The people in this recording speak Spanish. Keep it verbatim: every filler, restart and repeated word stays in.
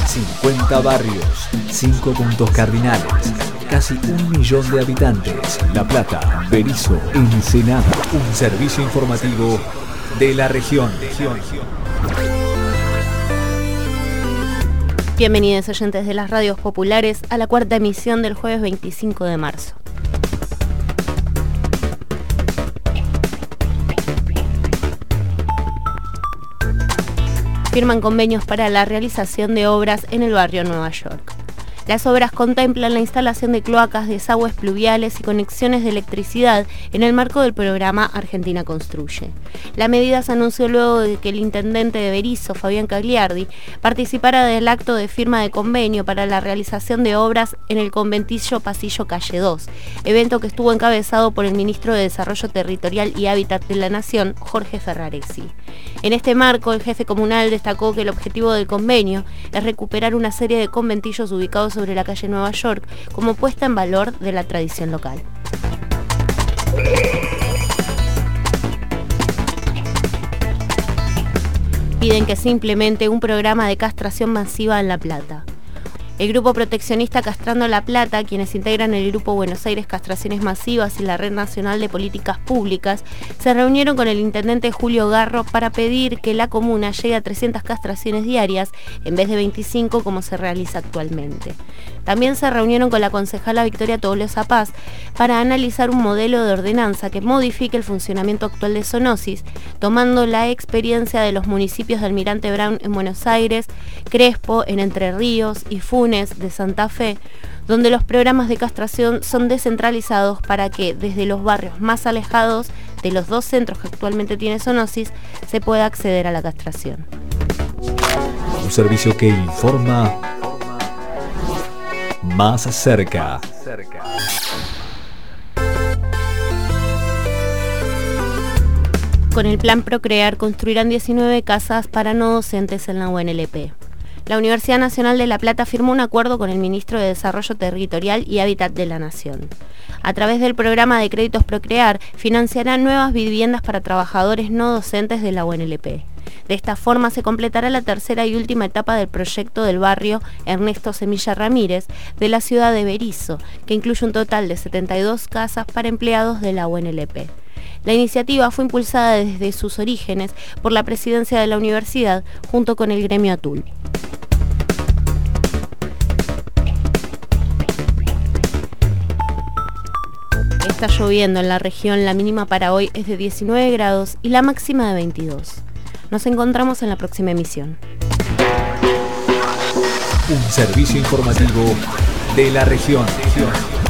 cincuenta barrios, cinco puntos cardinales, casi un millón de habitantes. La Plata, Berisso, Ensenada. Un servicio informativo de la región. Bienvenidos oyentes de las radios populares a la cuarta emisión del jueves veinticinco de marzo. Firman convenios para la realización de obras en el barrio Nueva York. Las obras contemplan la instalación de cloacas, desagües pluviales y conexiones de electricidad en el marco del programa Argentina Construye. La medida se anunció luego de que el intendente de Berisso, Fabián Cagliardi, participara del acto de firma de convenio para la realización de obras en el conventillo Pasillo Calle dos, evento que estuvo encabezado por el ministro de Desarrollo Territorial y Hábitat de la Nación, Jorge Ferraresi. En este marco, el jefe comunal destacó que el objetivo del convenio es recuperar una serie de conventillos ubicados sobre la calle Nueva York como puesta en valor de la tradición local. Piden que se implemente un programa de castración masiva en La Plata. El grupo proteccionista Castrando La Plata, quienes integran el grupo Buenos Aires Castraciones Masivas y la Red Nacional de Políticas Públicas, se reunieron con el intendente Julio Garro para pedir que la comuna llegue a trescientas castraciones diarias en vez de veinticinco como se realiza actualmente. También se reunieron con la concejala Victoria Tolosa Paz para analizar un modelo de ordenanza que modifique el funcionamiento actual de Zoonosis, tomando la experiencia de los municipios de Almirante Brown en Buenos Aires, Crespo en Entre Ríos y Funes de Santa Fe, donde los programas de castración son descentralizados para que desde los barrios más alejados de los dos centros que actualmente tiene Zoonosis se pueda acceder a la castración. Un servicio que informa más cerca. Con el plan Procrear construirán diecinueve casas para no docentes en la U N L P. La Universidad Nacional de La Plata firmó un acuerdo con el ministro de Desarrollo Territorial y Hábitat de la Nación. A través del programa de créditos Procrear, financiarán nuevas viviendas para trabajadores no docentes de la U N L P. De esta forma se completará la tercera y última etapa del proyecto del barrio Ernesto Semilla Ramírez de la ciudad de Berisso, que incluye un total de setenta y dos casas para empleados de la U N L P. La iniciativa fue impulsada desde sus orígenes por la presidencia de la universidad junto con el gremio Atul. Está lloviendo en la región, la mínima para hoy es de diecinueve grados y la máxima de veintidós. Nos encontramos en la próxima emisión. Un servicio informativo de la región.